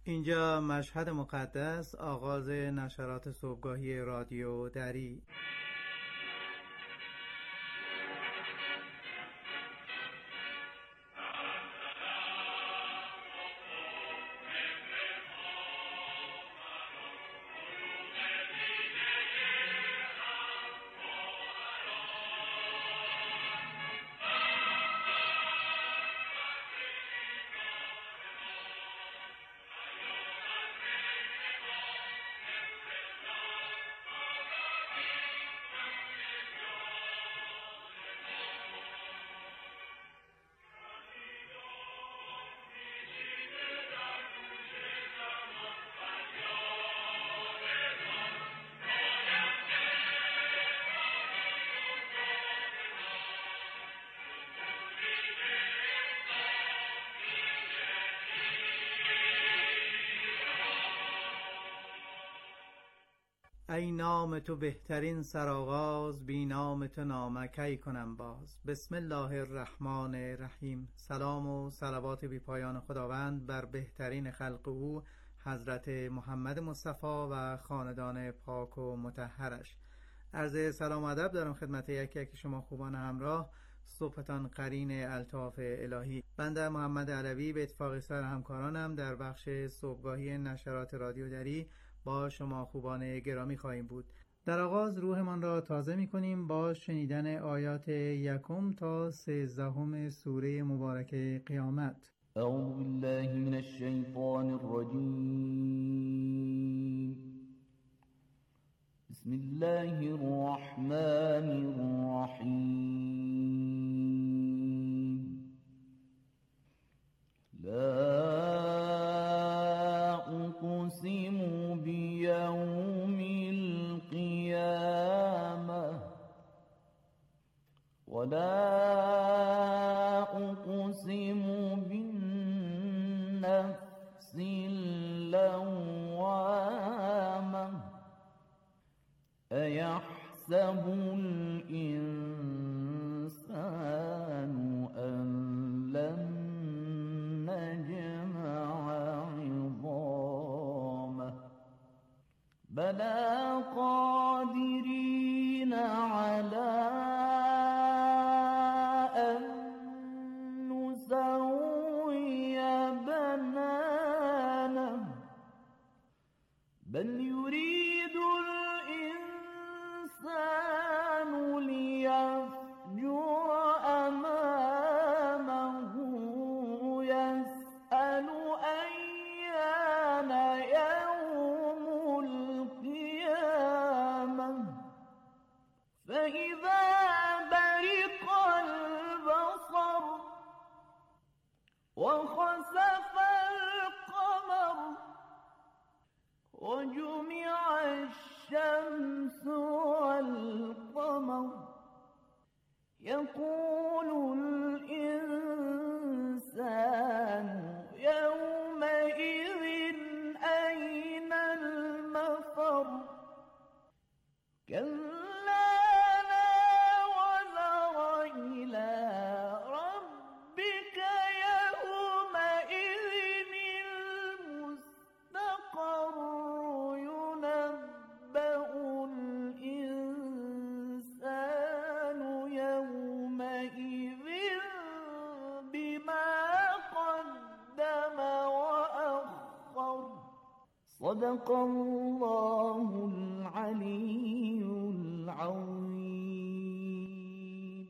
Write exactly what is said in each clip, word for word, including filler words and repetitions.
اینجا مشهد مقدس، آغاز نشرات صبحگاهی رادیو دری. ای نام تو بهترین سرآغاز، بی نام تو نامه کی کنم باز. بسم الله الرحمن الرحیم. سلام و صلوات بی پایان خداوند بر بهترین خلق او حضرت محمد مصطفی و خاندان پاک و مطهرش. عرض سلام و ادب دارم خدمت یکی یکی شما خوبان همراه. صبحتان قرین الطاف الهی. بنده محمد علوی به اتفاق سر همکارانم در بخش صبحگاهی نشرات رادیو دری با شما خوبان گرامی خواهیم بود. در آغاز روحمان را تازه می کنیم با شنیدن آیات یکم تا سیزدهم سوره مبارکه قیامت. اعوذ بالله من الشیطان الرجیم. بسم الله الرحمن الرحیم. لا أقسم بيوم القيامة ولا أقسم بالنفس اللوامة أيحسب الإنسان أن لن نجمع عظامه بلى قادرين على أن نسوي بنانه بل يريد الإنسان ليفجر أمامه يسأل أيان يوم القيامة فإذا برق البصر وخسف القمر وجمع الشمس والقمر يقول الإنسان يومئذ أين المفر كلا لا وزر إلى ربك يومئذ المستقر ينبأ الإنسان يومئذ بما قدم وأخر صدق الله العلی العظیم.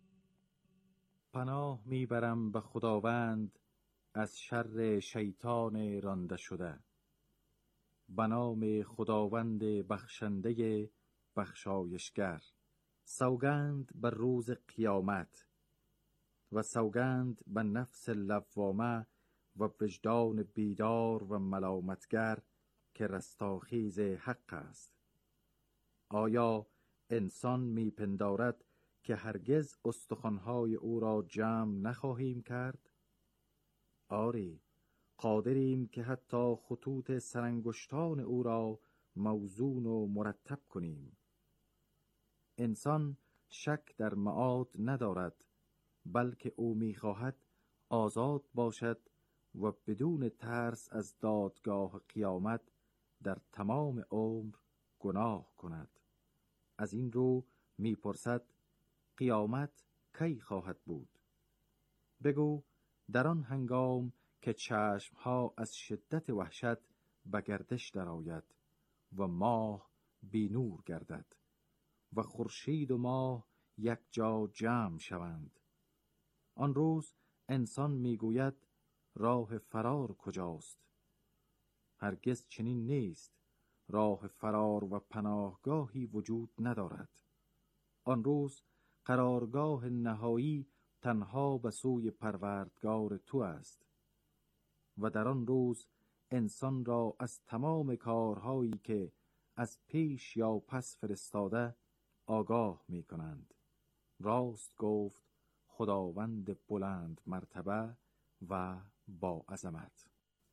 پناه میبرم به خداوند از شر شیطان رانده شده. به نام خداوند بخشنده بخشایشگر. سوگند بر روز قیامت و سوگند به نفس لوامه و وجدان بیدار و ملامتگر که رستاخیز حق است. آیا انسان میپندارد که هرگز استخوان‌های او را جمع نخواهیم کرد؟ آری، قادریم که حتی خطوط سرانگشتان او را موزون و مرتب کنیم. انسان شک در معاد ندارد، بلکه او می‌خواهد آزاد باشد و بدون ترس از دادگاه قیامت در تمام عمر گناه کند. از این رو می‌پرسد قیامت کی خواهد بود؟ بگو در آن هنگام که چشمها از شدت وحشت به گردش درآید و ماه بی نور گردد و خورشید و ماه یک جا جمع شوند. آن روز انسان میگوید راه فرار کجاست؟ هرگز چنین نیست. راه فرار و پناهگاهی وجود ندارد. آن روز قرارگاه نهایی تنها به سوی پروردگار تو است و در آن روز انسان را از تمام کارهایی که از پیش یا پس فرستاده آگاه می کنند. راست گفت خداوند بلند مرتبه و با عظمت.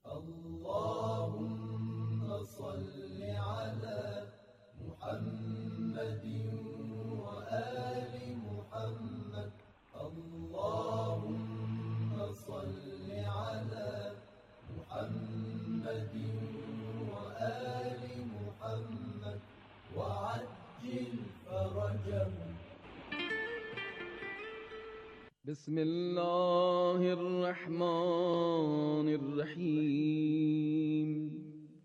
اللهم صل على محمد و آل محمد. اللهم صل على محمد و آل محمد و عجل فرجهم. بسم الله الرحمن الرحیم.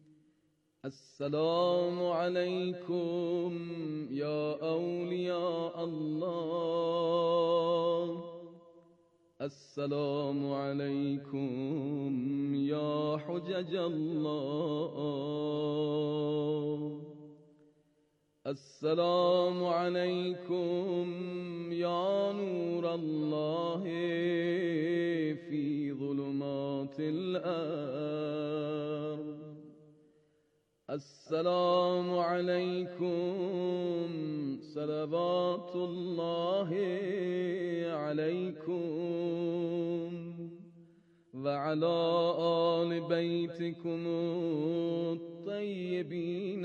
السلام علیکم یا اولیاء الله. السلام علیکم یا حجج الله. السلام علیکم یا نور الله فی ظلمات الارض. السلام علیکم صلوات الله علیکم و علی آل بیتکم الطیبین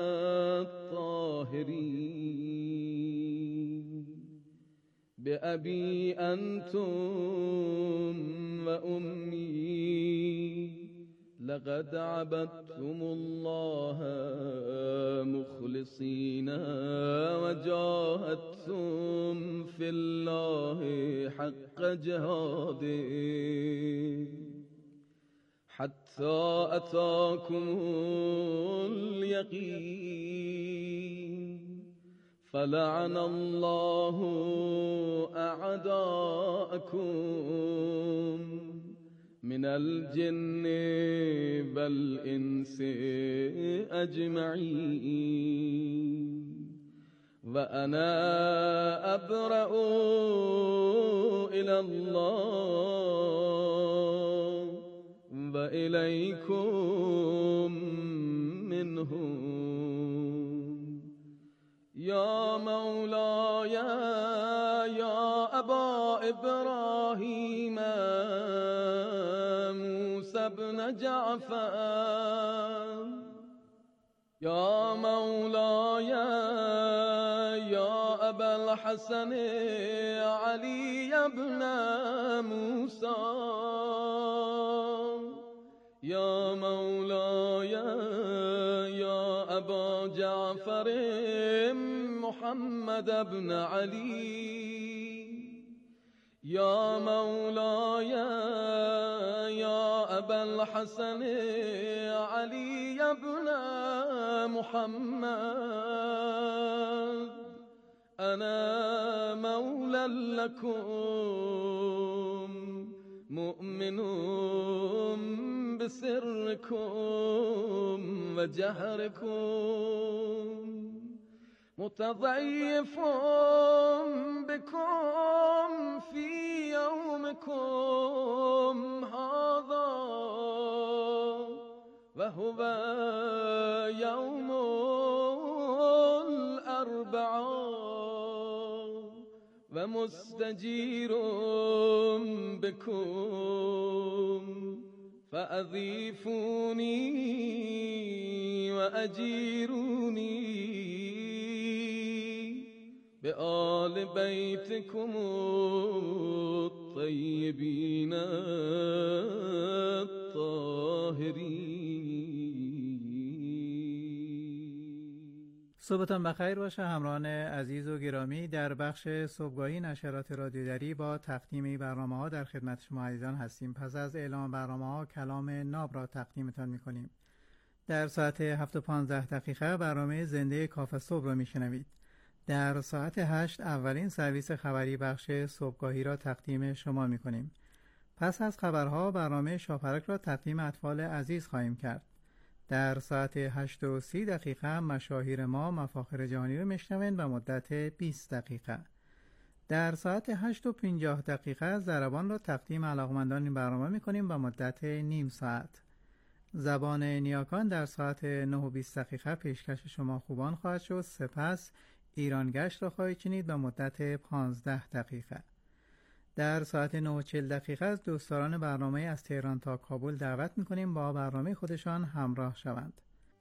الطاهرین. بأبی انتم و امی لقد عبدتم الله مخلصین و جاهدتم فی الله حق جهاده حتی اتاکم الیقین. فلعن الله اعداءکم من الجن والانس اجمعین. و انا ابرأ الی الله و الیکم منهم. یا مولاي یا ابا ابراهیم موسی بن جعفر. یا مولاي یا ابا الحسن علی بن موسی. یا مولاي یا ابا جعفر محمد بن علی. یا مولاي یا ابا الحسن علی بن محمد. انا مولا لكم مؤمن بسركم وجهركم متضعف بكم في يومكم هذا وهو يوم الأربعاء ومستجير بكم فأضيفوني وأجيروني به آل بیتکم الطیبین الطاهرین. صبحتان بخیر باشه همراهان عزیز و گرامی. در بخش صبحگاهی نشرات رادیو دری با تقدیم برنامه ها در خدمت شما عزیزان هستیم. پس از اعلام برنامه ها کلام ناب را تقدیمتان میکنیم. در ساعت هفت و پانزده دقیقه برنامه زنده کافه صبح را میشنوید. در ساعت هشت اولین سرویس خبری بخش صبحگاهی را تقدیم شما میکنیم. پس از خبرها برنامه شاپرک را تقدیم اطفال عزیز خواهیم کرد. در ساعت هشت و سی دقیقه مشاهیر ما مفاخر جهانی را میشنوند و مدت بیست دقیقه. در ساعت هشت و پنجاه دقیقه ضربان را تقدیم علاقمندان این برنامه میکنیم و مدت نیم ساعت. زبان نیاکان در ساعت نه و بیست دقیقه پیشکش شما خوبان خواهد شد. سپس ایران گشت را خواهید شنید و مدت پانزده دقیقه. در ساعت نه و چهل دقیقه از دوستداران برنامه از تهران تا کابل دعوت میکنیم با برنامه خودشان همراه شوند.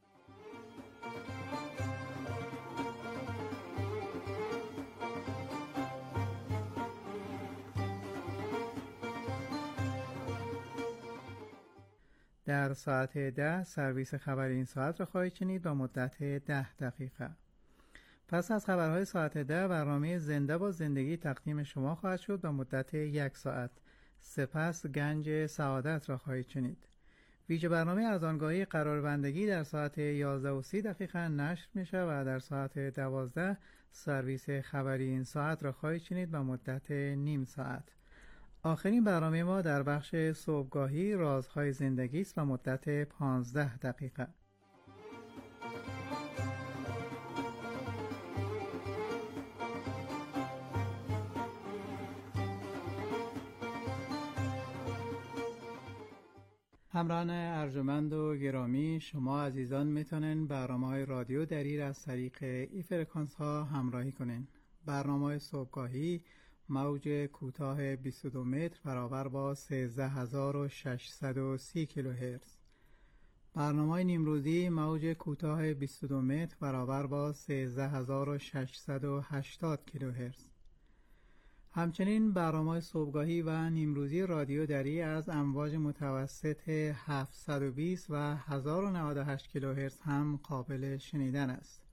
در ساعت ده سرویس خبر این ساعت را خواهید شنید با مدت ده دقیقه. پس از خبرهای ساعت ده برنامه زنده با زندگی تقدیم شما خواهد شد با مدت یک ساعت. سپس گنج سعادت را خواهید شنید. ویژه برنامه ارزانگاهی قراربندگی در ساعت یازده و سی دقیقه نشر میشه و در ساعت دوازده سرویس خبری این ساعت را خواهید شنید با مدت نیم ساعت. آخرین برنامه ما در بخش صبحگاهی رازهای زندگی است و مدت پانزده دقیقه. همراهان ارجمند و گرامی، شما عزیزان میتونن برنامه‌های رادیو دری را از طریق ای فرکانس ها همراهی کنین. برنامه صبحگاهی موج کوتاه بیست و دو متر برابر با سیزده هزار و ششصد و سی کیلوهرتز. برنامه نیمروزی موج کوتاه بیست و دو متر برابر با سیزده هزار و ششصد و هشتاد کیلوهرتز. همچنین برنامه صبحگاهی و نیمروزی رادیو دری از امواج متوسط هفتصد و بیست و هزار و نود و هشت کیلوهرتز هم قابل شنیدن است.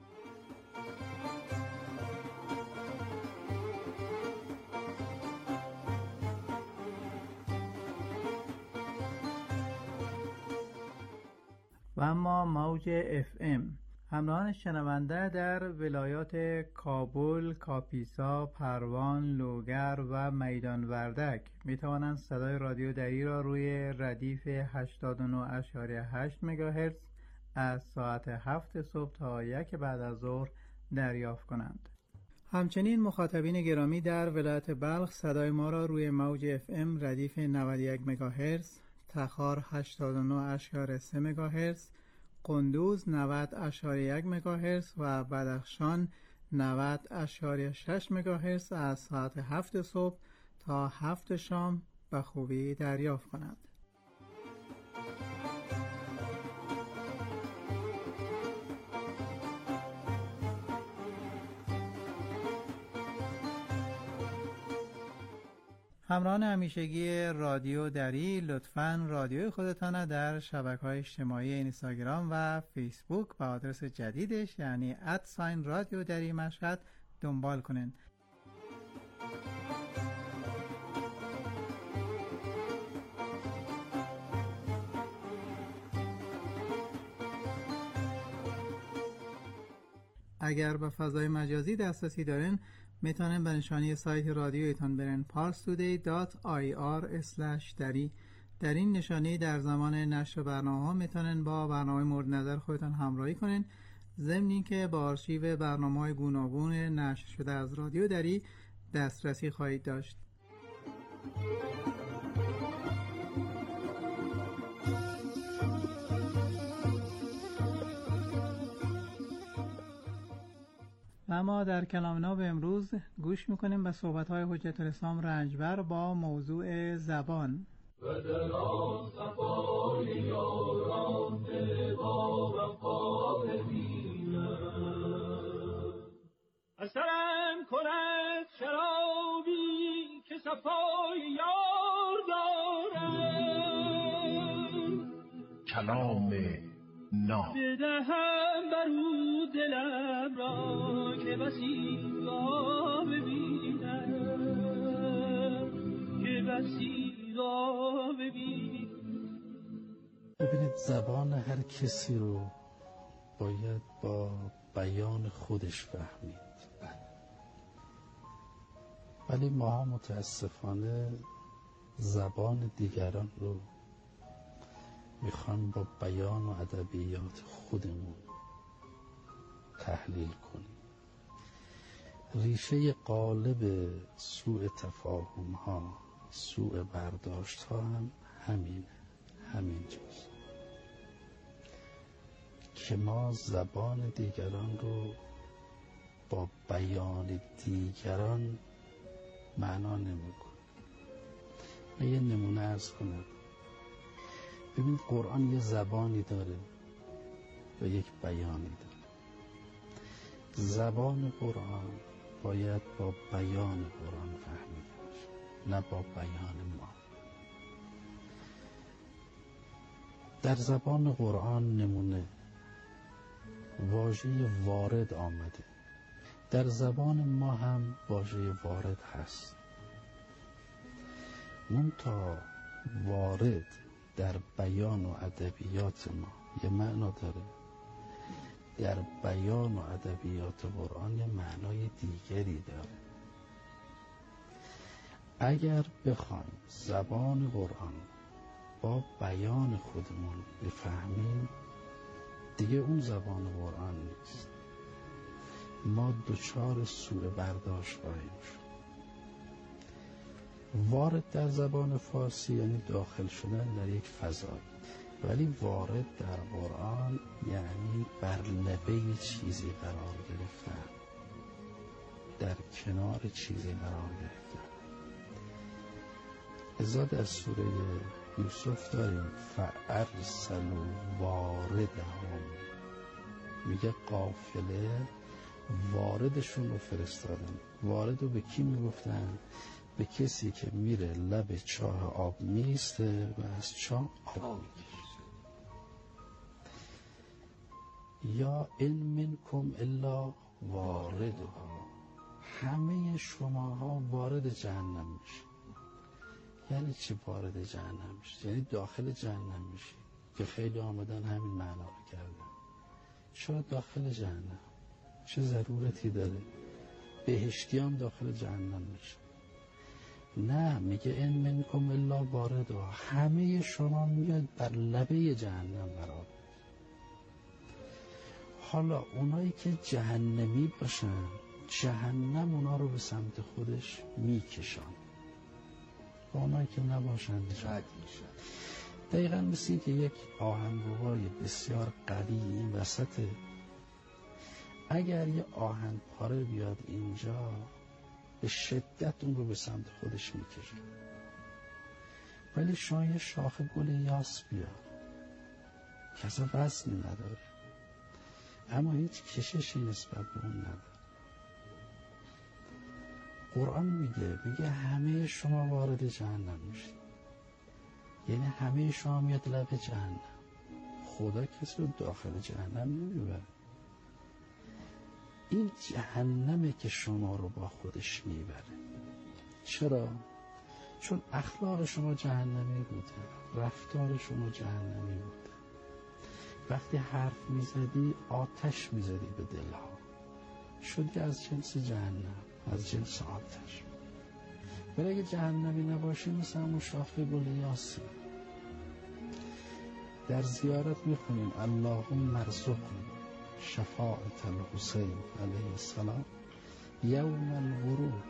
و اما موج اف ام همراهان شنونده در ولایات کابل، کاپیسا، پروان، لوگر و میدان وردک می توانند صدای رادیو دری را روی ردیف هشتاد و نه ممیز هشت مگاهرتز از ساعت هفت صبح تا یک بعد از ظهر دریافت کنند. همچنین مخاطبین گرامی در ولایت بلخ صدای ما را روی موج اف ام ردیف نود و یک مگاهرتز، تخار هشتاد و نه ممیز سه مگاهرتز، قندوز نود ممیز یک مگاهرتز و بدخشان نود ممیز شش مگاهرتز از ساعت هفت صبح تا هفت شام به خوبی دریافت کنند. همراهان همیشگی رادیو دری، لطفاً رادیوی خودتان در شبکه‌های اجتماعی اینستاگرام و فیسبوک با آدرس جدیدش یعنی ات ساین رادیو دری مشهد دنبال کنین. اگر به فضای مجازی دسترسی دارین میتونن به نشانی سایت رادیو ایتان برن پارس تودی دات آی آر اسلش دری. در این نشانی در زمان نشر برنامه ها میتونن با برنامه مورد نظر خودتان همراهی کنین، ضمن اینکه با آرشیو برنامه های گوناگون نشر شده از رادیو دری دسترسی خواهید داشت. اما در کلام ناب امروز گوش میکنیم به صحبت‌های حجت الاسلام رنجبر با موضوع زبان. و در آن صفای یاران با وفا ببینم اثر صفای یار دارم. کلام ناب بدهم برو دلم را که بسی را ببینم، که بسی را ببینم. ببینید زبان هر کسی رو باید با بیان خودش فهمید، ولی ما متاسفانه زبان دیگران رو میخوان با بیان و ادبیات خودمون تحلیل کنیم. ریشه غالب سوء تفاهم ها، سوء برداشت ها هم همینه، همینجاست که ما زبان دیگران رو با بیان دیگران معنا نمی کنیم. من یه نمونه عرض کنم. ببینید قرآن یه زبانی داره و یک بیانی داره. زبان قرآن باید با بیان قرآن فهمیده بشه، نه با بیان ما. در زبان قرآن نمونه واژه وارد آمده، در زبان ما هم واژه وارد هست. منتها وارد در بیان و ادبیات ما یه معنا داره، در بیان و ادبیات قرآن یه معنای دیگری داره. اگر بخوایم زبان قرآن با بیان خودمون بفهمیم، دیگه اون زبان قرآن نیست. ما دچار سوء برداشت خواهیم شد. وارد در زبان فارسی یعنی داخل شدن در یک فضای، ولی وارد در قرآن یعنی بر لبه چیزی قرار گرفتن، در کنار چیزی قرار گرفتن. لذا در سوره یوسف داریم فارسلوا واردهم، میگه قافله واردشون رو فرستادن. وارد رو به کی میگفتن؟ به کسی که میره لب چاه آب میسته و از چاه آب میگیره. یا ان منکم الا واردها، همه شماها وارد جهنم میشید. یعنی چی وارد جهنم میشید؟ یعنی داخل جهنم میشید، که خیلی آمدن همین معنا رو کردن. چرا داخل جهنم؟ چه ضرورتی داره؟ بهشتی هم داخل جهنم میشه. نه، میگه ان منکم الا واردها، همه شما میاد بر لبه جهنم قرار. حالا اونایی که جهنمی باشن، جهنم اونا رو به سمت خودش میکشن، و اونایی که نباشن رد میشن. دقیقا مثل که یک آهنربای بسیار قوی این وسطه، اگر یه آهن پاره بیاد اینجا به شدت اون رو به سمت خودش میکشه. ولی شما یه شاخه گل یاس بیاد که اصلا وزنی نداره، اما هیچ کششی نسبت به اون نداره. قرآن میگه میگه همه شما وارد جهنم میشید، یعنی همه شما میاد لب جهنم. خدا کسی رو داخل جهنم نمیبره. این جهنمه که شما رو با خودش میبره. چرا؟ چون اخلاق شما جهنمی بوده، رفتار شما جهنمی بوده. وقتی حرف میزدی آتش میزدی به دلها، شدی از جنس جهنم، از جنس آتش. ولی اگه جهنمی نباشی مثل همون شاخه گل یاسی. در زیارت میخونیم اللهم ارزقنا شفاعت الحسین علیه السلام یوم الورود.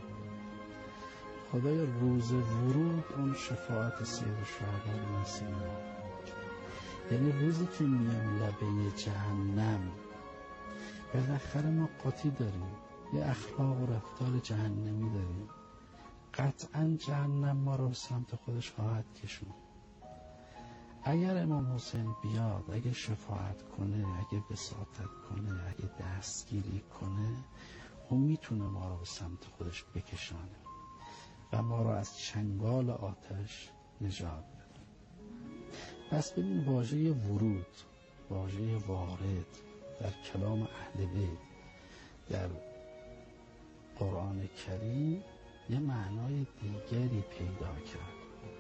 خدایا روز ورود اون شفاعت سید الشهدا نصیب ما. یعنی روزی که میام لبه جهنم، بالاخره ما قاطی داریم، یه اخلاق و رفتار جهنمی داریم، قطعا جهنم ما رو سمت خودش خواهد کشون. اگر امام حسین بیاد، اگه شفاعت کنه، اگه وساطت کنه، اگه دستگیری کنه، اون میتونه ما رو به سمت خودش بکشانه. و ما را از چنگال آتش نجات بده. پس ببین واژه ورود، واژه وارد در کلام اهل بیت در قرآن کریم یه معنای دیگری پیدا کرد.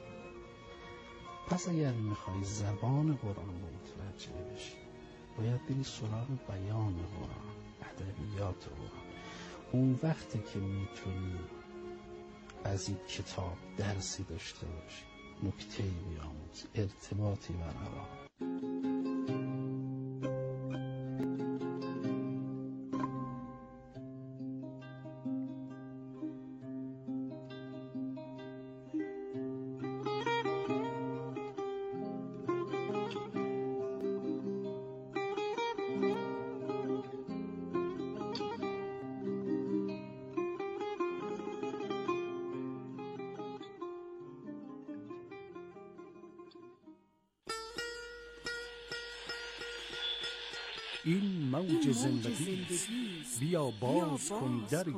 پس اگر میخوای زبان قرآن رو متوجه بشی باید بری سراغ بیان قرآن، ادبیات قرآن. اون وقتی که میتونی از این کتاب درسی داشته باشی، نکته‌ای بیاموزی، ارتباطی برقرار. این موج زندگی بیا باز کن دری.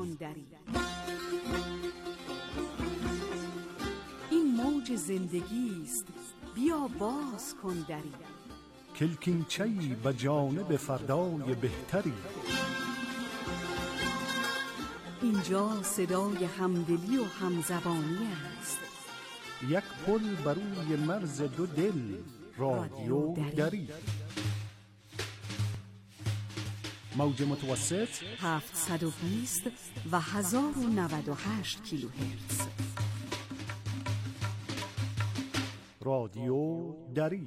این موج زندگی است بیا باز کن دری. کلکینچه‌ای به جانب فردای بهتری. اینجا صدای همدلی و همزبانی است. یک پل بر روی مرز دو دل، رادیو دری. موج متوسط هفتصد و بیست و هزار و نود و هشت کیلوهرتز. رادیو دری.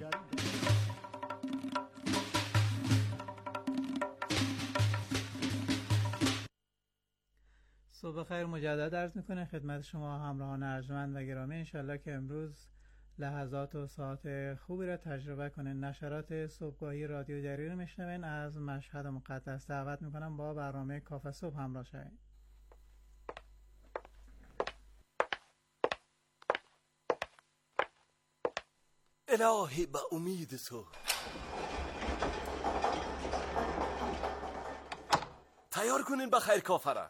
صبح خیر مجدد عرض میکنه خدمت شما همراهان ارجمند و گرامی. انشالله که امروز لحظات و ساعت خوبی را تجربه کنین. نشرات صبحگاهی رادیو دری رو میشنوین. از مشهد مقدس دعوت میکنم با برنامه کافه صبح همراه شوین. الهی به امید تو تیار کنین به خیر کافه را.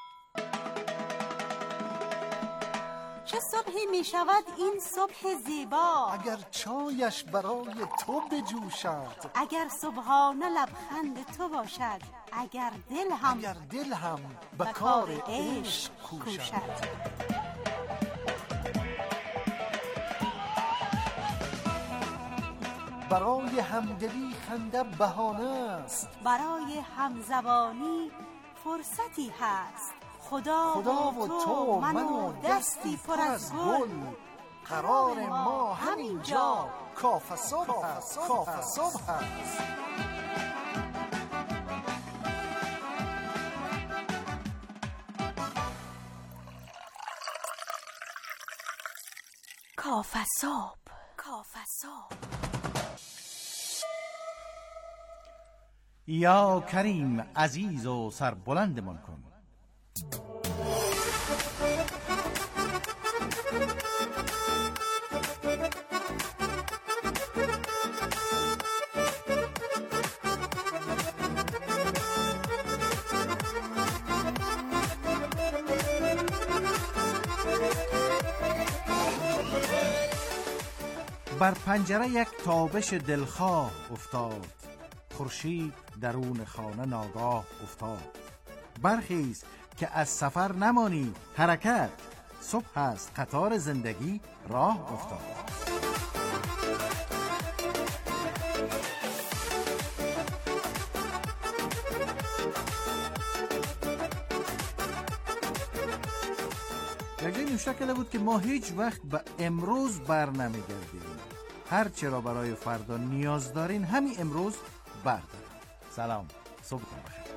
چه صبحی می شود این صبح زیبا، اگر چایش برای تو بجوشد، اگر صبحانه لبخند تو باشد، اگر دل هم اگر دل هم به کار عشق کوشد. برای همدلی خنده بهانه است، برای همزبانی فرصتی هست. خدا, خدا و تو من و دستی پر از گل، قرار ما همینجا کافه صبح هست. کافه صبح هست. کافه صبح، کافه صبح. یا کریم عزیز و سربلندمان کن. بر پنجره یک تابش دلخواه افتاد، خورشید درون خانه ناگاه افتاد. برخیز که از سفر نمانی، حرکت صبح است قطار زندگی راه افتاد. یک جایی نوشته کرده بود که ما هیچ وقت به امروز بر نمیگردیم، هر چرا برای فردا نیاز دارین همین امروز بردارین. سلام، صبحتون بخیر.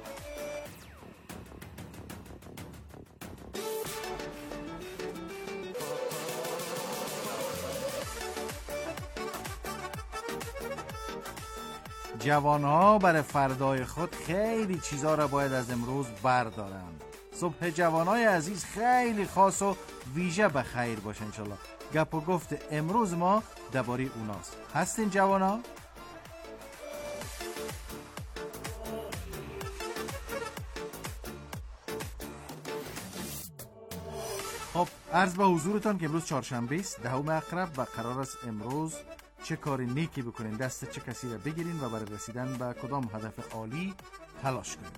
جوانها برای فردای خود خیلی چیزا را باید از امروز بردارن. صبح جوانای عزیز خیلی خاص و ویژه به خیر باشه انشالله. گپ و گفت امروز ما درباره اوناست. هستین جوانا؟ خب عرض به حضورتان که امروز چهارشنبه است دهم اقرب و قرار است امروز چه کار نیکی بکنین، دست چه کسی را بگیرین و برای رسیدن به کدام هدف عالی تلاش کنین.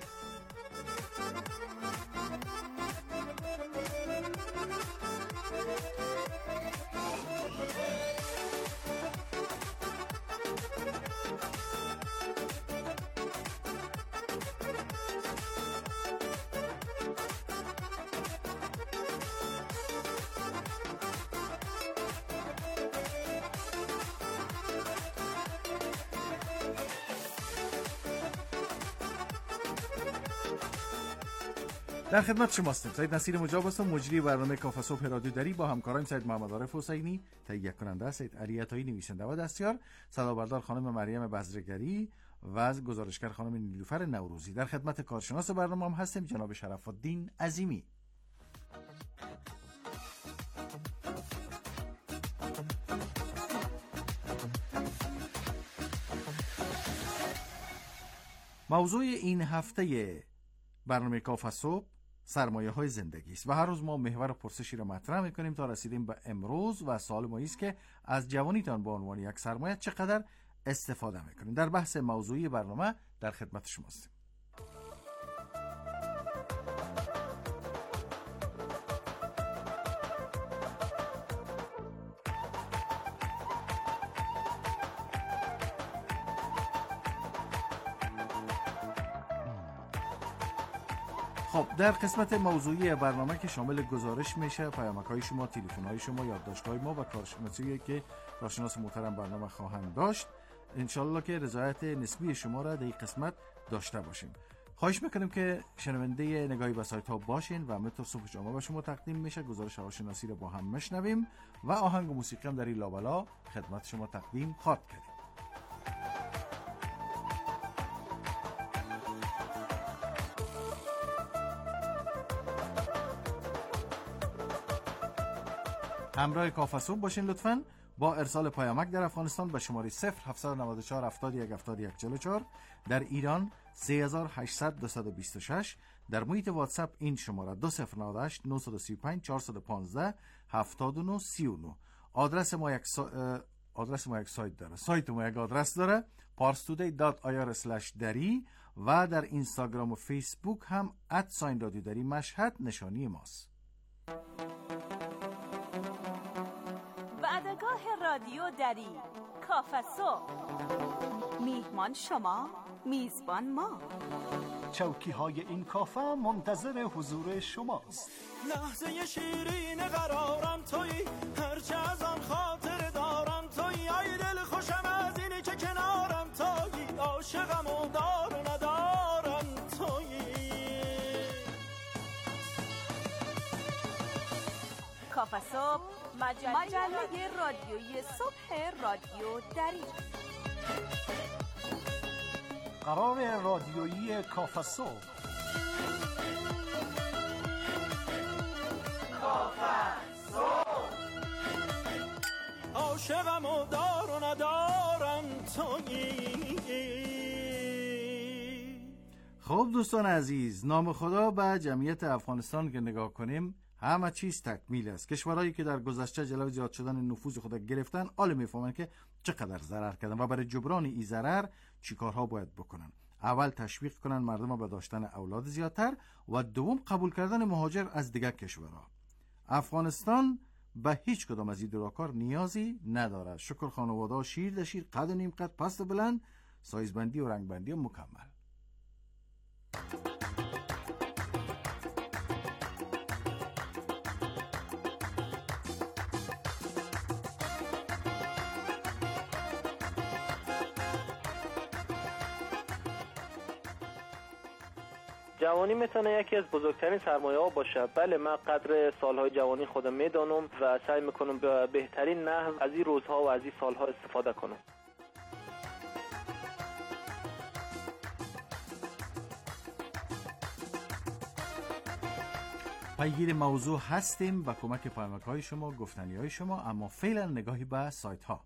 در خدمت شما هستم. سید نصیر مجاب هستم، مجری برنامه کافه صبح رادیو دری با همکاران سید محمد عارف حسینی، تهیه کننده سید علی عطایی، نویسنده و دستیار، صدابردار خانم مریم بزرگری و گزارشگر خانم نیلوفر نوروزی. در خدمت کارشناس برنامه هم هستیم جناب شرف الدین عظیمی. موضوع این هفته برنامه کافه صبح سرمایه های زندگی است و هر روز ما محور پرسشی را مطرح میکنیم تا رسیدیم به امروز و سوال ما است که از جوانیتان به عنوان یک سرمایه چقدر استفاده میکنیم. در بحث موضوعی برنامه در خدمت شما هستیم. خب در قسمت موضوعی برنامه که شامل گزارش میشه، پیامک‌های شما، تلفن‌های شما، یادداشت‌های ما و کارشناسی که کارشناس محترم برنامه خواهند داشت، انشالله که رضایت نسبی شما را در این قسمت داشته باشیم. خواهش میکنیم که شنونده نگاهی به سایت ها باشین و همینطور صبح جمعه به شما تقدیم میشه. گزارش هواشناسی را با هم میشنویم و آهنگ و موسیقی هم در این لابلا خدمت شما تقدیم خواهد کردیم. همراه کافه صبح باشین لطفاً با ارسال پیامک در افغانستان به شماره صفر هفت نه چهار هفتاد و یک هفتاد و یک چهل و چهار، در ایران سه هزار و هشتصد دویست و بیست و شش، در محیط واتساپ این شماره دو صفر نه هشت نه سه پنج چهار یک پنج هفتاد و نه سی و نه. آدرس ما یک سا... آدرس ما یک سایت داره، سایت ما یک آدرس داره پارستودی دات آی آر اسلش دری و در اینستاگرام و فیسبوک هم ات ساین رادیو دری مشهد نشانی ماست. وعدگاه رادیو دری کافه صبح، میهمان شما، میزبان ما. چوکی های این کافه منتظر حضور شماست. لحظه شیرین قرارم تویی، هرچه از آن خاطر دارم تویی، ای دل خوشم از اینی که کنارم تویی، عاشقم و دار و ندارم تویی. کافه صبح، مجله, مجله رادیویی صبح رادیو دری. قرار رادیویی کافه صبح. کافه صبح، عاشقم و دار و ندارم تویی. خب دوستان عزیز، نام خدا به جمعیت افغانستان که نگاه کنیم همه چیز تکمیل است. کشورهایی که در گذشته جلوی زیاد شدن نفوذ خود گرفتن، حالا میفهمن که چقدر ضرر کردن و برای جبران این ضرر چیکارها باید بکنن. اول تشویق کنن مردم به داشتن اولاد زیادتر و دوم قبول کردن مهاجر از دیگر کشورها. افغانستان به هیچ کدام از این دو کار نیازی نداره. شکر خانواده شیر ده شیر، قد و نیم قد، پست و بلند، سایزبندی و رنگبندی مکمل. جوانی میتونه یکی از بزرگترین سرمایه ها باشه. بله، من قدر سالهای جوانی خودم میدانم و سعی میکنم به بهترین نحو از این روزها و از این سالها استفاده کنم. پیگیر موضوع هستیم با کمک پیامک های شما، گفتنی های شما، اما فعلا نگاهی به سایت ها.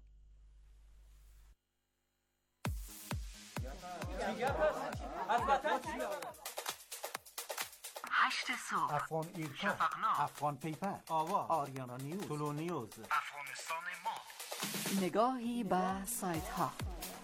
هشت صبح، افغان ایرکا، شفقنامه، افغان پیپر، آوا، آریانا نیوز، تولو نیوز، افغانستان ما. نگاهی به سایت ها.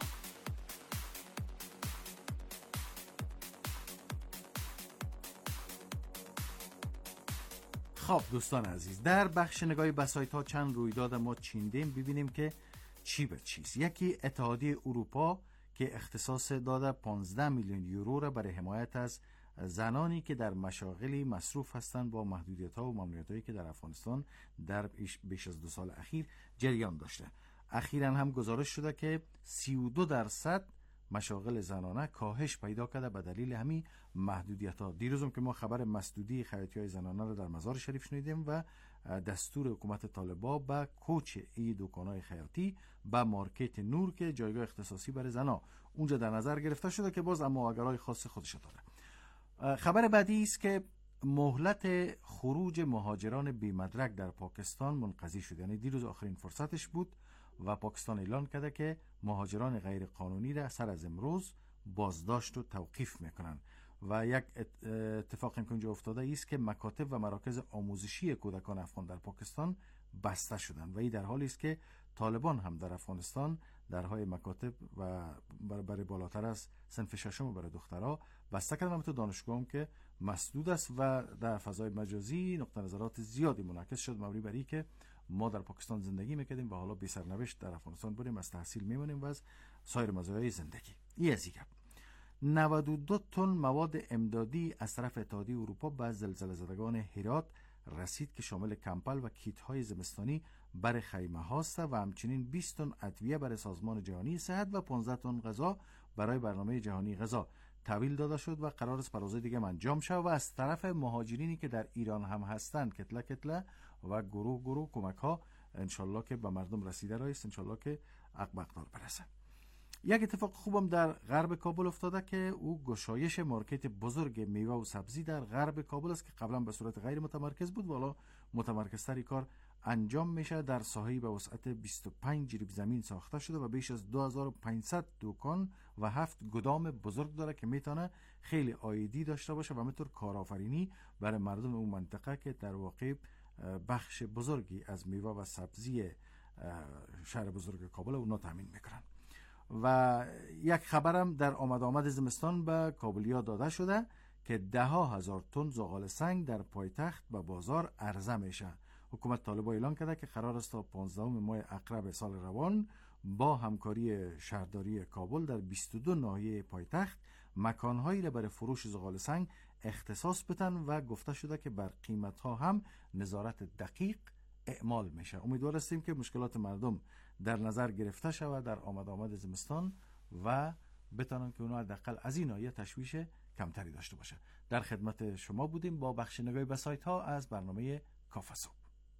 خب دوستان عزیز، در بخش نگاهی به سایت ها چند رویداد ما چیندیم، ببینیم که چی به چیز. یکی اتحادیه اروپا که اختصاص داده پانزده میلیون یورو را برای حمایت از زنانی که در مشاغلی مصروف هستند با محدودیت ها و ممنوعیت هایی که در افغانستان در بیش از دو سال اخیر جریان داشته. اخیراً هم گزارش شده که سی و دو درصد مشاغل زنانه کاهش پیدا کرده به دلیل همین محدودیت ها. دیروزم که ما خبر مسدودی خیاطی های زنانه را در مزار شریف شنیدیم و دستور حکومت طالبان به کوچ ای دکان‌های خیاطی به مارکت نور که جایگاه اختصاصی برای زنان اونجا در نظر گرفته شده که باز اما اگرای خاص خودش داره. خبر بعدی است که مهلت خروج مهاجران بی‌مدرک در پاکستان منقضی شد. یعنی دیروز آخرین فرصتش بود و پاکستان اعلان کرده که مهاجران غیر قانونی را سر از امروز بازداشت و توقیف میکنن و یک اتفاقی که اونجا افتاده است که مکاتب و مراکز آموزشی کودکان افغان در پاکستان بسته شدند و این در حالی است که طالبان هم در افغانستان درهای مکاتب و برای بالاتر از صنف ششم برای دخترها بسته کردن. همینطور دانشگاه هم که مسدود است و در فضای مجازی نقطه نظرات زیادی منعکس شد مبنی بر اینکه ما در پاکستان زندگی میکردیم و حالا بی سرنوشت در افغانستان بریم، از تحصیل میمونیم و از سایر مزایای زندگی. این از این. نود و دو تن مواد امدادی از طرف اتحادیه اروپا به زلزله زدگان هرات رسید که شامل کمپل و کیت های زمستانی برای خیمه هاست و همچنین بیست تن ادویه برای سازمان جهانی صحت و پانزده تن غذا برای برنامه جهانی غذا تحویل داده شد و قرار است پروازهای دیگه انجام شود و از طرف مهاجرینی که در ایران هم هستند کتله کتله و گروه گروه کمک ها انشالله که به مردم رسیده است، انشالله که عقب اقدار برسه. یک اتفاق خوبم در غرب کابل افتاده که او گشایش مارکت بزرگ میوه و سبزی در غرب کابل است که قبلا به صورت غیر متمرکز بود و حالا متمرکزتری کار انجام میشه. در ساحه‌ای به وسعت بیست و پنج ریب زمین ساخته شده و بیش از دو هزار و پانصد دکان و هفت گدام بزرگ داره که میتونه خیلی عایدی داشته باشه و همینطور کارآفرینی برای مردم اون منطقه که در واقع بخش بزرگی از میوه و سبزی شهر بزرگ کابل اونا تامین میکنن. و یک خبرم در آمد آمد زمستان به کابلیا داده شده که ده ها هزار تن زغال سنگ در پایتخت به بازار عرضه میشه. حکومت طالبان اعلان کرده که قرار است تا پانزدهم ماه اقرب سال روان با همکاری شهرداری کابل در بیست و دو ناحیه پایتخت مکانهایی را برای فروش زغال سنگ اختصاص بدن و گفته شده که بر قیمتها هم نظارت دقیق اعمال میشه. امیدوار هستیم که مشکلات مردم در نظر گرفته شود در آمد آمد زمستان و بتونن که اونا حداقل از این ناحیه تشویش کمتری داشته باشه. در خدمت شما بودیم با بخش نگاهی به سایت ها از برنامه کافه صبح.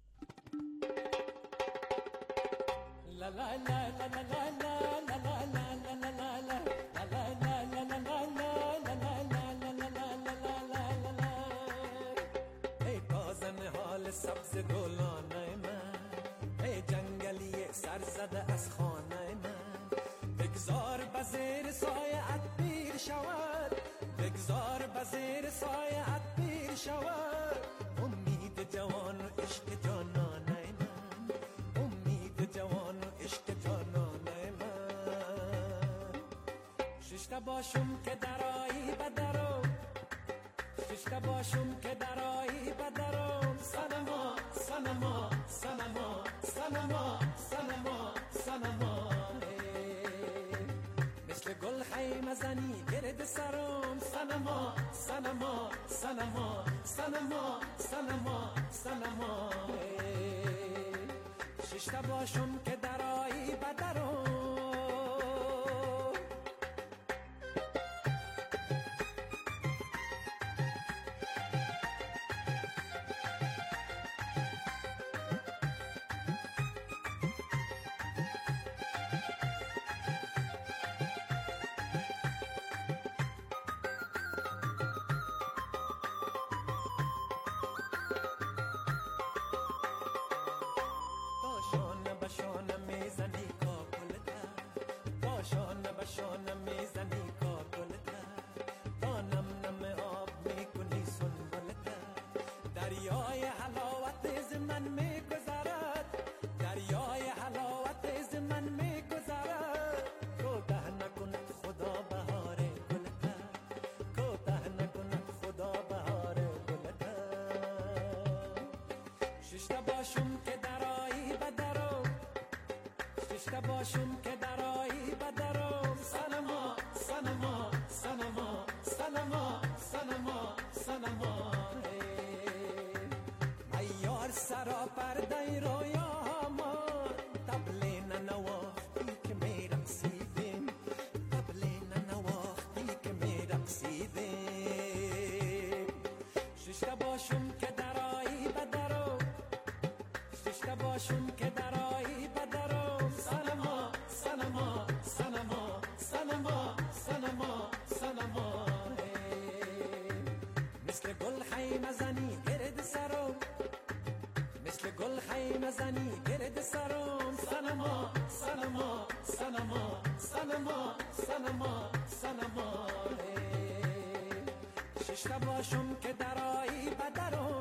ای بازم حال سبز گلانه من، ای جنگلی سر زده از خانه من، بگذار بزیر سایه ات پیر شود، بگذار بزیر سایه ات پیر شود، امید جوان و عشق جانانه من، امید جوان و عشق جانانه من. ششته باشم که درایی بدرو، ششته باشم که درایی بدرو، سنما سنما سنما سنما سنما سنما، مثل گل خیمه زنی گرد سرم، سنما سنما سنما سنما سنما سنما، ششته باشم که درایی بدرو. شانه به شانه میزنی کاکل ششتا باشم که درایی بدرو ششتا باشم که درایی بدرو سنما سنما سنما سنما سنما سنما میار سرا پرده رویا ما تبلین نواختی که میرم سیدیم تبلین نواختی که میرم سیدیم ششتا باشم که درایی بدرو ششتا باشم که درایی بدرو سنما سنما سنما سنما سنما سنما مثل گل خیمه زنی گرد سرم مثل گل خیمه زنی گرد سرم سنما سنما سنما سنما سنما سنما ششتا باشم که درایی بدرم.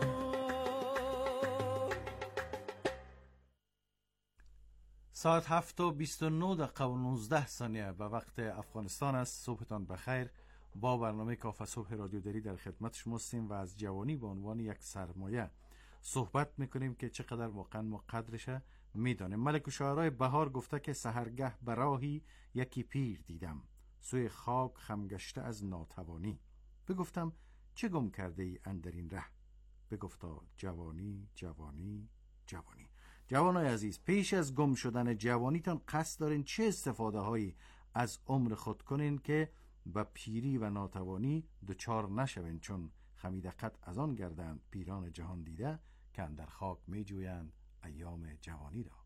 ساعت هفت و بیست و نه دقیقه و نوزده ثانیه به وقت افغانستان است. صبحتان بخیر. با برنامه کافه صبح رادیو دری در خدمت شما هستیم و از جوانی به عنوان یک سرمایه صحبت میکنیم که چقدر واقعا ما قدرش میدانیم. ملک الشعرای بهار گفته که سحرگه براهی یکی پیر دیدم، سوی خاک خمگشته از ناتوانی. بگفتم چه گم کرده ای اندرین ره؟ بگفتا جوانی جوانی جوانی. جوانای عزیز، پیش از گم شدن جوانیتان قصد دارین چه استفاده هایی از عمر خود کنین که به پیری و ناتوانی دچار نشوین، چون خمیده قد از آن گردند پیران جهان دیده که اندر خاک می جویند ایام جوانی را.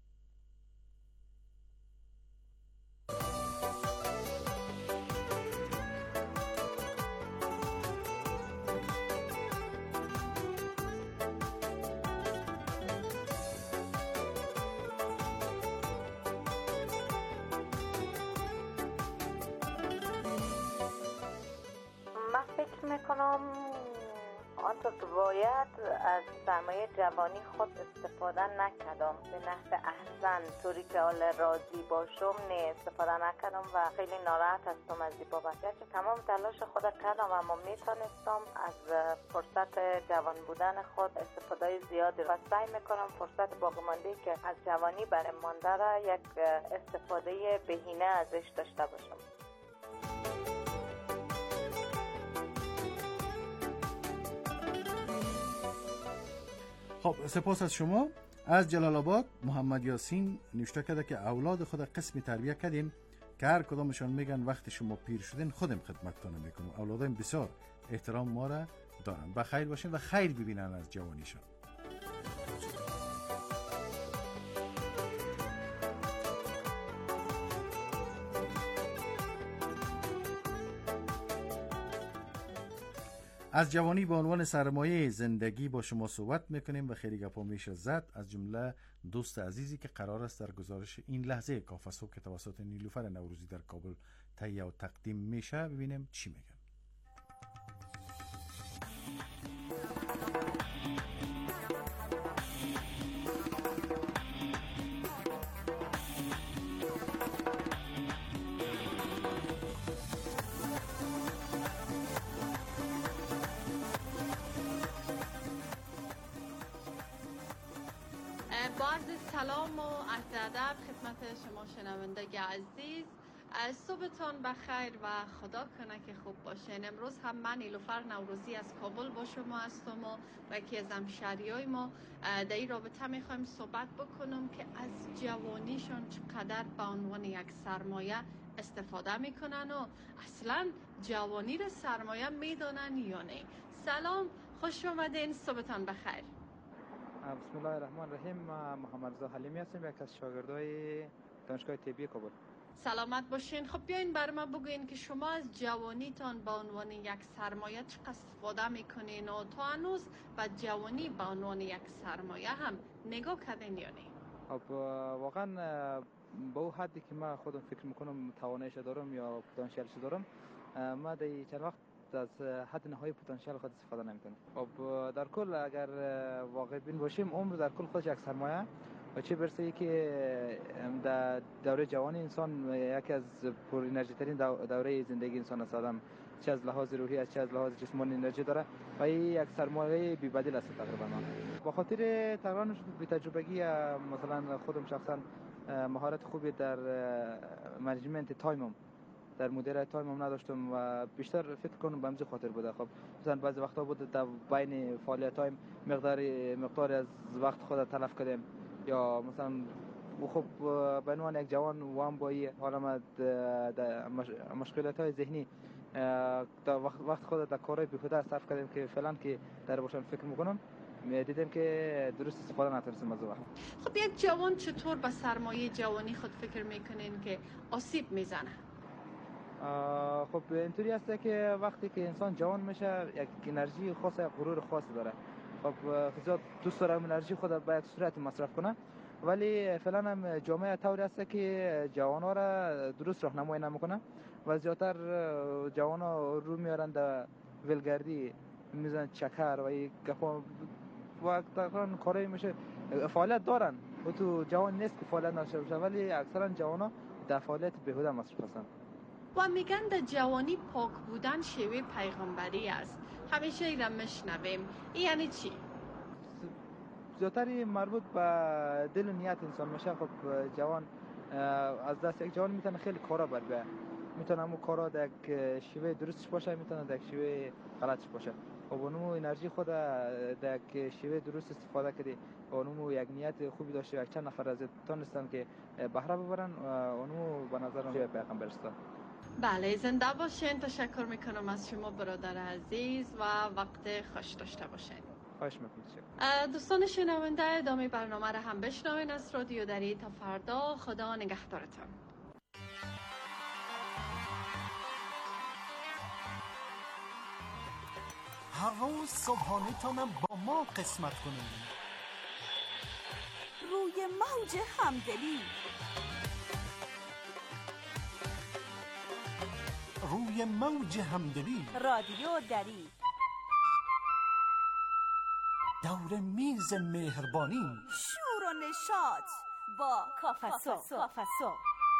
میکنم آنطور که باید از سرمایه جوانی خود استفاده نکردم به نحو احسن، طوری که حال راضی باشم نه استفاده نکردم و خیلی ناراحت هستم از این بابت. گرچه تمام تلاش خود کردم اما میتونستم از فرصت جوان بودن خود استفاده زیادی و سعی میکنم فرصت باقی مانده که از جوانی برام مانده را یک استفاده بهینه ازش داشته باشم. خب سپاس از شما. از جلال آباد محمد یاسین نوشته کرده که اولاد خود قسمی تربیت کردیم که هر کدامشان میگن وقت شما پیر شدین خودم خدمتتون میکنم. اولادم بسیار احترام ما را دارن. بخیر باشین و خیر ببینن از جوانیشان. از جوانی به عنوان سرمایه زندگی با شما صحبت میکنیم و خیلی گپا میشه زد، از جمله دوست عزیزی که قرار است در گزارش این لحظه کافه صبح که توسط نیلوفر نوروزی در کابل تهیه و تقدیم میشه ببینیم چی میگن. سلام و عرض ادب خدمت شما شنونده عزیز. صبحتان بخیر و خدا کنه که خوب باشین. امروز هم من نیلوفر نوروزی از کابل با شما هستم و یکی از همشهریای ما در این رابطه میخوایم صحبت بکنم که از جوانیشون چقدر به عنوان یک سرمایه استفاده میکنن و اصلا جوانی را سرمایه میدانن یا نه. سلام، خوش اومدین، صبحتان بخیر. بسم الله الرحمن الرحیم. محمد رضا حلیمی هستم، یک از شاگردای دانشگاه طبی کابل. سلامت باشین. خب بیاین بر ما بگوین که شما از جوانیتان به عنوان یک سرمایه چقدر استفاده میکنین و تا هنوز به جوانی به عنوان یک سرمایه هم نگاه کردین یا نه؟ خب واقعا به اون حدی که من خودم فکر میکنم تواناییش دارم یا پتانسیلش دارم، ما در چند وقت از حد نهایی پتانسیل خود استفاده نمی‌کنیم. خب در کل اگر واقع بین باشیم عمر در کل خودش یک سرمایه و چه برسه که در دوره جوانی انسان یکی از پر انرژی ترین دوره زندگی انسان است. آدم چه از لحاظ روحی چه از لحاظ جسمانی انرژی داره و این یک سرمایه بی بدیل است تقریبا. با خاطر تقریبا بی تجربگی مثلا خودم شخصا مهارت خوبی در منیجمنت تایمم در مدیریت تایمم نداشتم و بیشتر فکر کنم به همین خاطر بوده. خب مثلا بعضی وقتا بود در بین فعالیت تایم مقداری مقداری از وقت خود تلف کردیم یا مثلا خب به عنوان یک جوان وام با این حالت مشکلات های ذهنی تا وقت خود در کارهای بیهوده صرف کردیم که فعلا که در باشم فکر میکنم دیدیم که درست استفاده نتونستیم از وقت. خب یک جوان چطور به سرمایه جوانی خود فکر میکنین که آسیب میزنه؟ خب اینطوری هسته که وقتی که انسان جوان میشه یک انرژی خاص، یک غرور خاصی داره. خب زیاد دوست داره انرژی خود به یک صورت مصرف کنه، ولی فعلا هم جامعه طوری هسته که جوان‌ها را درست راهنمایی نمیکنه و زیادتر جوان‌ها رو میارن در ولگردی، میزنن چکر و یک گپا و تقریبا کاری میشه. فعالیت دارن و تو جوان نیست که فعالیت نشه باشه، ولی اکثرا جوان‌ها در فعالیت بیهوده مصروف هستن. و میگن در جوانی پاک بودن شیوه پیغمبری است. همیشه اینا میشنویم. این یعنی چی؟ زیادتر مربوط به دل و نیت انسان میشه. خب جوان از دست یک جوان میتونه خیلی کارا بر بیاره، میتونه همون کارا در یک شیوه درستش باشه، میتونه در یک شیوه غلطش باشه. خب اونمو انرژی خود در یک شیوه درست استفاده کردی، اونمو یک نیت خوبی داشته، یک چند نفر از تونستن که بهره ببرن، اونمو به نظر من پیغمبر است. بله، زنده باشین. تشکر میکنم از شما برادر عزیز و وقت خوش داشته باشین. خواهش میکنم. دوستان شنونده ادامه برنامه را هم بشنوین از رادیو دری. تا فردا، خدا نگهدارتان. هر روز صبحانه تا من با ما قسمت کنیم. روی موج همدلی، روی موج همدلی، رادیو دری، دور میز مهربانی، شور و نشاط با کافسو. کافسو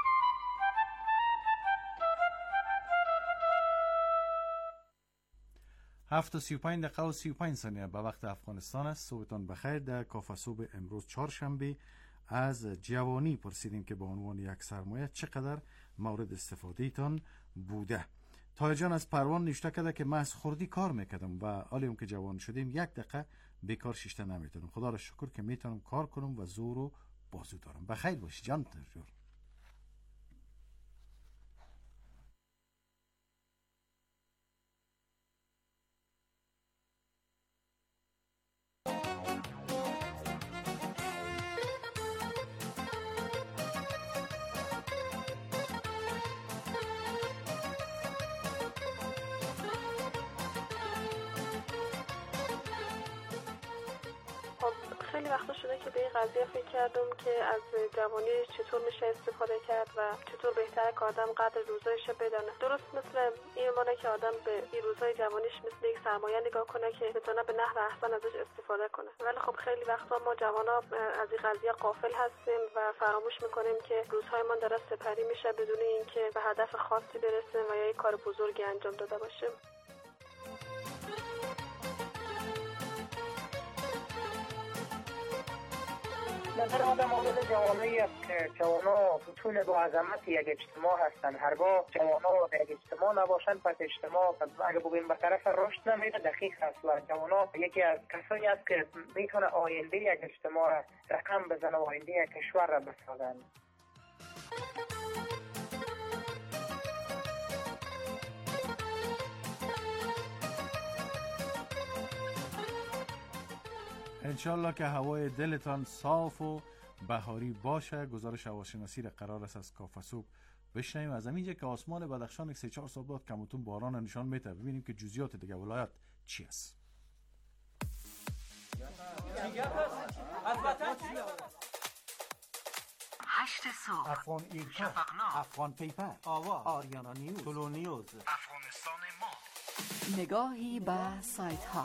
هفت و سی و پنج دقیقه و سی و پنج ثانیه به وقت افغانستان است. صبحتان بخیر. در کافسو امروز چهارشنبه از جوانی پرسیدیم که به عنوان یک سرمایه چقدر مورد استفاده تان بوده. تای جان از پروان نوشته کرده که محض خوردی کار میکردم و حالیم که جوان شدیم یک دقیقه بیکار شیشته نمیتونم. خدا را شکر که میتونم کار کنم و زور و بازو دارم. بخیر باشی جان ترجور. خیلی وقتا شده که به این قضیه فکر کردم که از جوانی چطور میشه استفاده کرد و چطور بهتره که آدم قدر روزایش بدانه. درست مثل این مانه که آدم به این روزای جوانیش مثل یک سرمایه نگاه کنه که بتونه به نحو احسن ازش استفاده کنه. ولی خب خیلی وقتا ما جوانا از این قضیه غافل هستیم و فراموش میکنیم که روزهایمان داره سپری میشه بدون اینکه به هدف خاصی برسیم و یا یک کار بزرگی انجام داده باشیم. نظر آدم مورد جوانایی است که جوانا بطول با عظمت یک اجتماع هستند. هرگاه جوانا در یک اجتماع نباشند پس اجتماع اگه بگوییم به طرف رشد نمیره. دقیق است و جوانا یکی از کسانی است که میتونه آینده یک اجتماع را رقم بزنه و آینده یک کشور را بسازند. انشالله که هوای دلتان صاف و بهاری باشه. گزارش هواشناسی را قرار است از کافسوب بشنویم. از همینجا که آسمان بدخشان یک سه چهار سال بعد کمتون باران نشان میده. ببینیم که جزئیات دیگه ولایت چی است. هشت صبح، افغان ایرکا، شفقنامه، افغان پیپر، آوا، آریانا نیوز، تولو نیوز، افغانستان ما. نگاهی به سایت ها.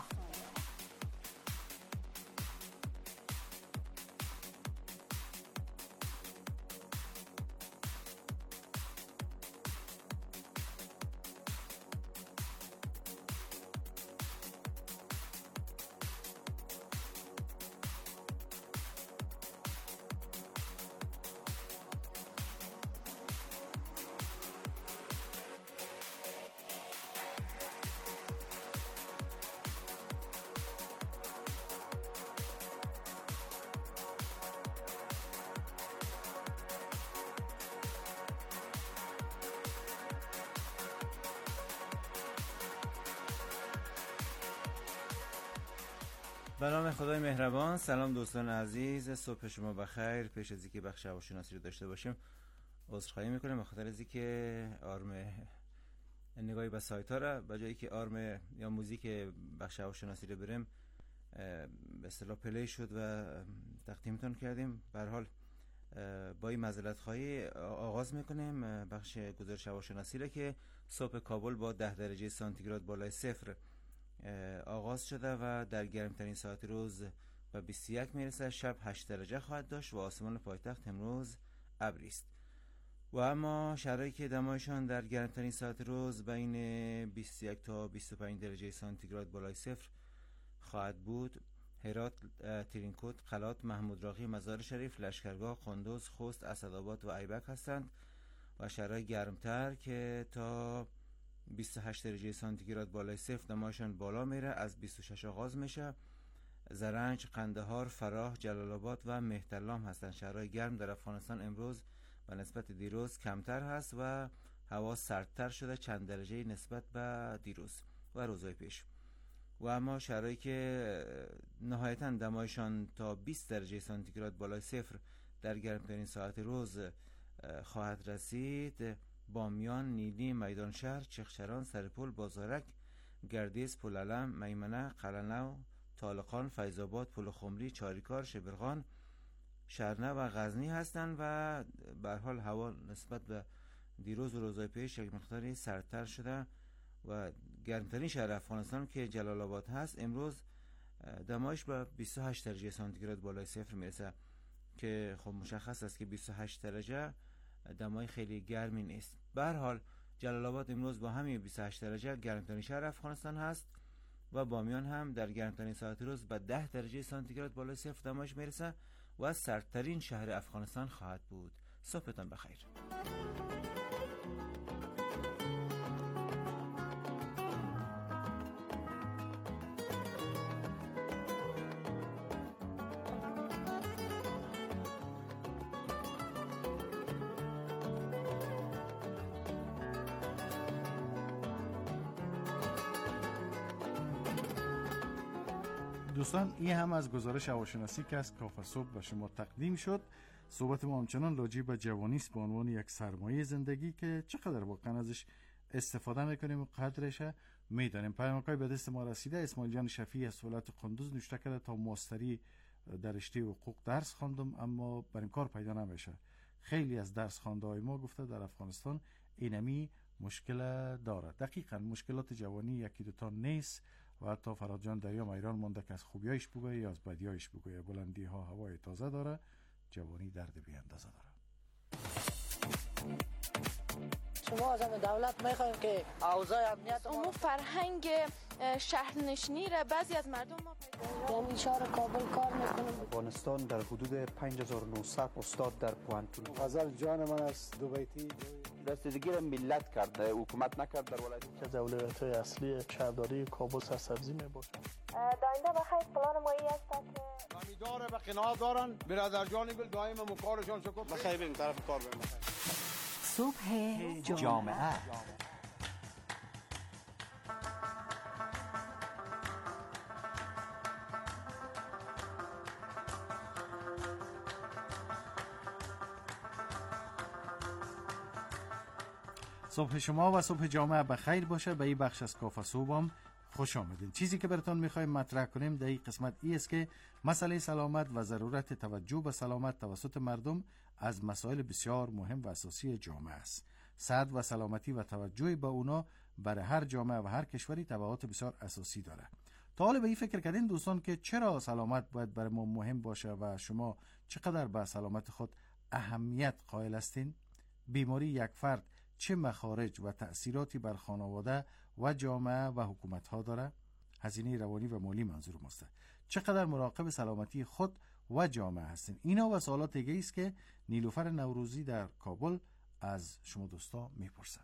به نام خدای مهربان. سلام دوستان عزیز، صبح شما بخیر. پیش از اینکه بخش هواشناسی رو داشته باشیم عذرخواهی میکنم به خاطر از اینکه آرم نگاهی به سایت ها را به جایی که آرم یا موزیک بخش هواشناسی رو بریم به اصطلاح پلی شد و تقدیمتون کردیم. به هر حال با این معذرت خواهی آغاز میکنیم بخش گزارش هواشناسی را که صبح کابل با ده درجه سانتیگراد بالای صفر آغاز شده و در گرمترین ساعت روز به بیست و یک میرسه. شب هشت درجه خواهد داشت و آسمان پایتخت امروز ابری است. و اما شهرهایی که دمایشان در گرمترین ساعت روز بین بیست و یک تا بیست و پنج درجه سانتیگراد بالای صفر خواهد بود: هرات، ترینکوت، قلات، محمود راقی، مزار شریف، لشکرگاه، قندوز، خوست، اسدآباد و ایبک هستند. و شهرهای گرمتر که تا بیست و هشت درجه سانتیگراد بالای صفر دمایشان بالا میره از بیست و شش آغاز میشه: زرنج، قندهار، فراه، جلال آباد و مهترلام هستند. شهرهای گرم در افغانستان امروز به نسبت دیروز کمتر هست و هوا سردتر شده چند درجه نسبت به دیروز و روزهای پیش. و اما شهرهایی که نهایتاً دمایشان تا بیست درجه سانتیگراد بالای صفر در گرمترین ساعت روز خواهد رسید: بامیان، نیلی، میدان شهر، چخچران، سرپل، بازارک، گردیز، پلعلم، میمنه، قلعه‌نو، طالقان، فیض‌آباد، پل خمری، چاریکار، شبرغان، شرنه و غزنی هستند. و به هر حال هوا نسبت به دیروز و روزهای پیش یک مقداری سردتر شده و گرمترین شهر افغانستان که جلال آباد هست امروز دمایش به بیست و هشت درجه سانتیگراد بالای صفر میرسه که خب مشخص است که بیست و هشت درجه دمای خیلی گرمی نیست. به هر حال جلال آباد امروز با همین بیست و هشت درجه گرمترین شهر افغانستان هست و بامیان هم در گرمترین ساعت روز به ده درجه سانتیگراد بالای صفر دمایش میرسه و سردترین شهر افغانستان خواهد بود. صبحتان بخیر. دوستان این هم از گزارش هواشناسی که از کافه صبح به شما تقدیم شد. صحبت ما همچنان راجع به جوانی است به عنوان یک سرمایه زندگی که چقدر واقعا ازش استفاده میکنیم و قدرش میدانیم. پیامکای به دست ما رسیده. اسماعیل جان شفیعی از ولایت قندوز نوشته کرده تا ماستری در رشته حقوق درس خواندم اما برای کار پیدا نمیشه. خیلی از درس خوانده های ما گفته در افغانستان اینمی مشکل داره. دقیقاً مشکلات جوانی یکی دو تا نیست و حتی فراد جان دریا میران مونده که از خوبیایش بگویه یا از بدیایش بگویه. بلندی ها هوای تازه داره، جوانی درد بی اندازه داره. شما از همه دولت میخوایم که اوضاع امنیت امو فرهنگ شهرنشینی را بعضی از مردم ما پیدا یعنی شهر کابل کار میکنیم. افغانستان در حدود پنج هزار و نهصد استاد در پوهنتون. غزل جان من است دو بیتی رسیدگی را ملت کرد، حکومت نکرد. در ولایت که از اولویت‌های اصلی شهرداری کابل سرسبزی میباشد. داینده بخیر پلان مایی است که امیدواره به قناعت دارن برادر جانی بل دائم مکارشان شکر بخیر بریم طرف کار بریم. صبح جامعه صبح شما و صبح جامعه بخیر باشه. به این بخش از کافه صبحم خوش آمدین. چیزی که براتون میخوایم مطرح کنیم در این قسمت ای است که مسئله سلامت و ضرورت توجه به سلامت توسط مردم از مسائل بسیار مهم و اساسی جامعه است. صحت و سلامتی و توجه به اونا برای هر جامعه و هر کشوری تبعات بسیار اساسی داره. تا حالا به این فکر کردین دوستان که چرا سلامت باید برای ما مهم باشه و شما چقدر به سلامت خود اهمیت قائل هستین؟ بیماری یک فرد چه مخارج و تأثیراتی بر خانواده و جامعه و حکومت ها داره؟ هزینه روانی و مالی منظور ماست. چقدر مراقب سلامتی خود و جامعه هستین؟ اینا و سوالات دیگه است که نیلوفر نوروزی در کابل از شما دوستا میپرسن.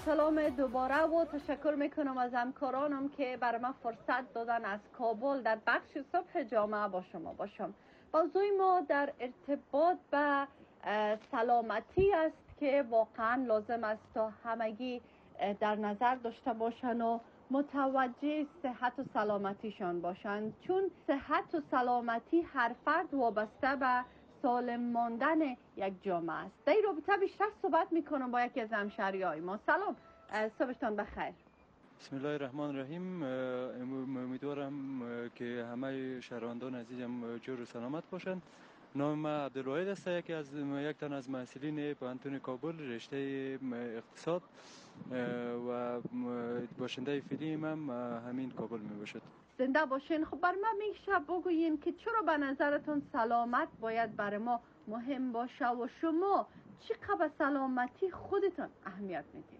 سلام دوباره و تشکر میکنم از همکارانم که برای من فرصت دادن از کابل در بخش صبح جامعه با شما باشم. موضوع ما در ارتباط به سلامتی است که واقعا لازم است تا همگی در نظر داشته باشن و متوجه صحت و سلامتیشان باشند، چون صحت و سلامتی هر فرد وابسته به سالم ماندن یک جامعه است. در این رابطه بیشتر صحبت میکنم با یکی از همشهریای ما. سلام، صبحتان بخیر. بسم الله الرحمن الرحیم. امیدوارم که همه شهروندان عزیزم جور و سلامت باشند. نام من عبدالواحد است، یکی از یک تن از محصلین پانتون کابل رشته اقتصاد و باشنده فعلی من همین کابل می باشد. زنده باشین. خب بر ما میشه بگویین که چرا به نظرتون سلامت باید برای ما مهم باشه و شما چقدر به سلامتی خودتون اهمیت میدید؟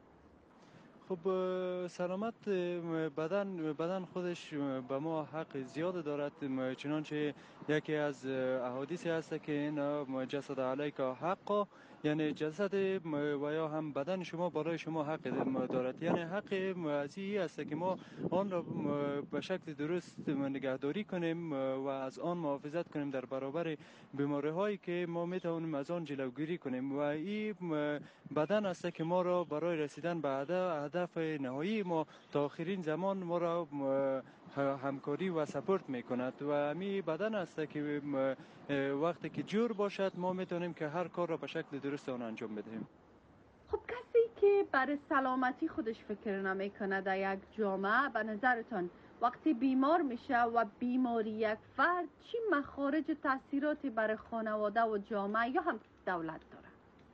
خب سلامت بدن بدن خودش به ما حق زیاد دارد، چنانچه یکی از احادیث هست که این جسد علیک حق، یعنی جسد و یا هم بدن شما برای شما حق دارد، یعنی حق از این است که ما آن را به شکل درست نگهداری کنیم و از آن محافظت کنیم در برابر بیماری هایی که ما میتوانیم از آن جلوگیری کنیم و این بدن است که ما را برای رسیدن به هدف نهایی ما تا آخرین زمان ما را همکاری و سپورت میکند و همین بدن است که وقتی که جور باشد ما میتونیم که هر کار را به شکل درست آن انجام بدهیم. خب کسی که برای سلامتی خودش فکر نمیکنه در یک جامعه، به نظرتان وقتی بیمار میشه و بیماری یک فرد چی مخارج و تاثیراتی برای خانواده و جامعه یا هم دولت داره؟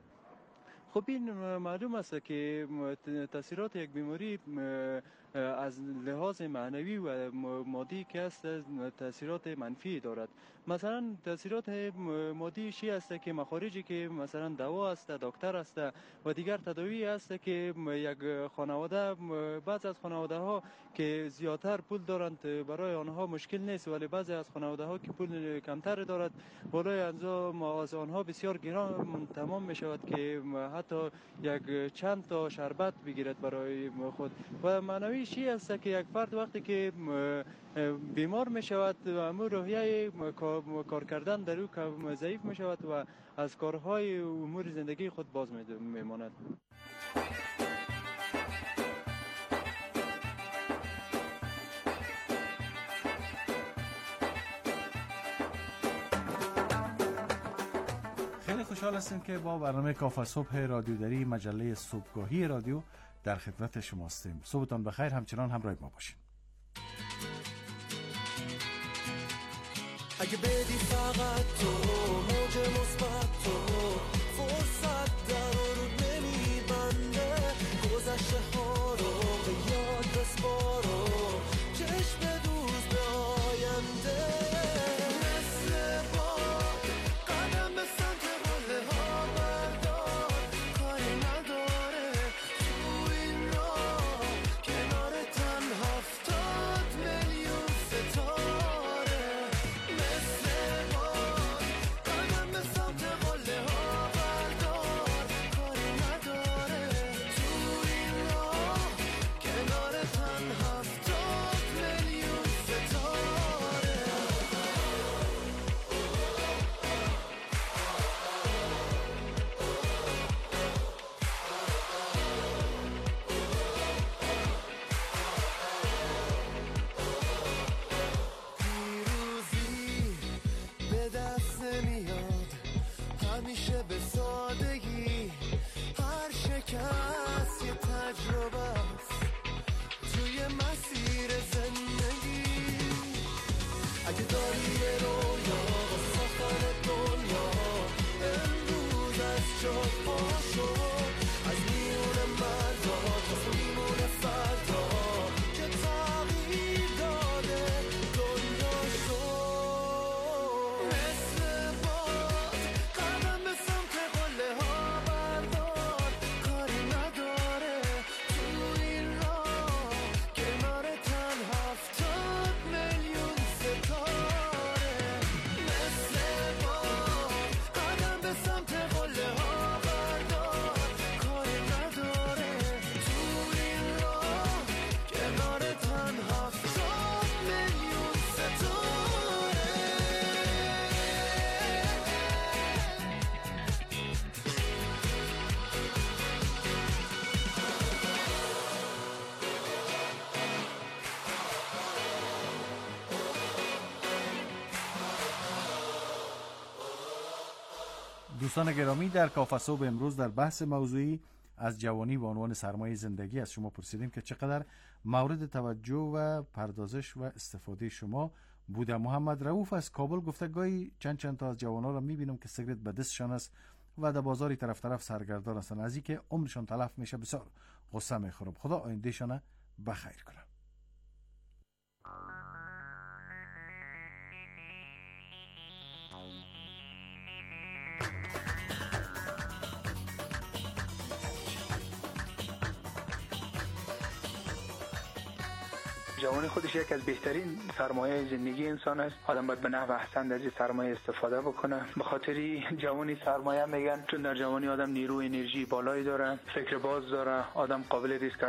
خب این معلوم است که تاثیرات یک بیماری از لحاظ معنوی و مادی که است تاثیرات منفی دارد. مثلا تاثیرات مادی چی است که مخارجی که مثلا دوا است، دکتر است و دیگر تداوی است که یک خانواده، بعض از خانواده ها که زیادتر پول دارند برای آنها مشکل نیست، ولی بعضی از خانواده ها که پول کمتر دارد بالای انجام از آنها بسیار گران تمام می شود که حتی یک چند تا شربت بگیرد برای خود. و معنوی چی است که یک فرد وقتی که بیمار می شود امور روحیه کار کردن در او ضعیف می شود و از کارهای امور زندگی خود باز می ماند. خیلی خوشحال هستیم که با برنامه کافه صبح رادیوداری مجله صبحگاهی رادیو در خدمت شما هستیم. صبحتان بخیر، همچنان همراه ما باشین. اگه بدی فقط تو موج مثبت تو فرصت در رو نمیبنده، گذشته ها رو به یاد بسپارو، چشم دوز به آینده، مثل باد قدم به سمت قله ها بردار، کاری نداره تو این راه کنار تن هفتاد میلیون ستاره، مثل باد قدم به سمت قله ها دوستان گرامی، در کافه صبح امروز در بحث موضوعی از جوانی به عنوان سرمایه زندگی از شما پرسیدیم که چقدر مورد توجه و پردازش و استفاده شما بوده. محمد رؤوف از کابل گفته گاهی چند چند تا از جوانان را میبینم که سیگرت به دستشان است و در بازاری طرف طرف سرگردان هستند، از اینکه عمرشان تلف میشه بسیار غصه میخورم. خدا آیندهشان بخیر کنه. جوانی خودش یک از بهترین سرمایه زندگی انسان است. آدم باید به نحو احسن از این سرمایه استفاده بکنه. به خاطر جوانی سرمایه میگن، چون در جوانی آدم نیرو انرژی بالایی داره، فکر باز داره، آدم قابل ریسک